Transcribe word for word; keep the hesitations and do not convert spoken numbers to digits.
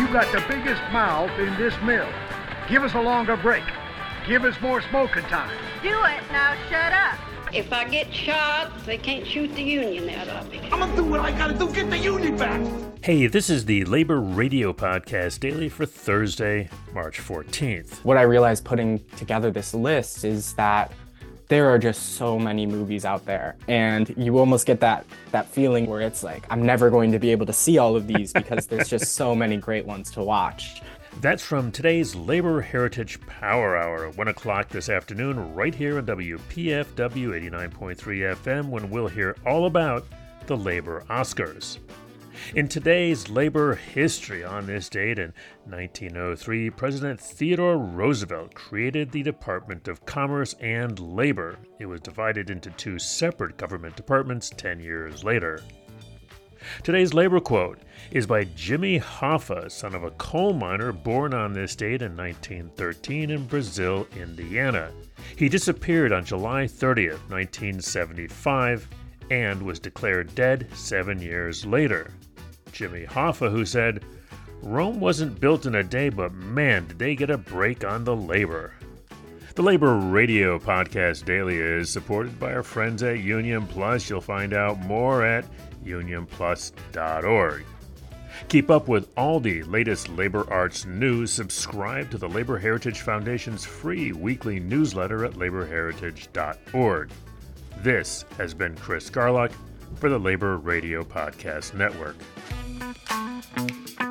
got the biggest mouth in this mill. Give us a longer break. Give us more smoking time. Do it, now shut up. If I get shot, they can't shoot the union out of me. I'm gonna do what I gotta do, get the union back! Hey, this is the Labor Radio Podcast Daily for Thursday, March fourteenth. What I realized putting together this list is that there are just so many movies out there, and you almost get that that feeling where it's like, I'm never going to be able to see all of these because there's just so many great ones to watch. That's from today's Labor Heritage Power Hour at one o'clock this afternoon, right here on W P F W eighty-nine point three F M, when we'll hear all about the Labor Oscars. In today's labor history, on this date in nineteen oh three, President Theodore Roosevelt created the Department of Commerce and Labor. It was divided into two separate government departments ten years later. Today's labor quote is by Jimmy Hoffa, son of a coal miner born on this date in nineteen thirteen in Brazil, Indiana. He disappeared on July thirtieth, nineteen seventy-five, and was declared dead seven years later. Jimmy Hoffa, who said, "Rome wasn't built in a day, but man, did they get a break on the labor." The Labor Radio Podcast Daily is supported by our friends at Union Plus. You'll find out more at union plus dot org. Keep up with all the latest labor arts news. Subscribe to the Labor Heritage Foundation's free weekly newsletter at labor heritage dot org. This has been Chris Garlock for the Labor Radio Podcast Network.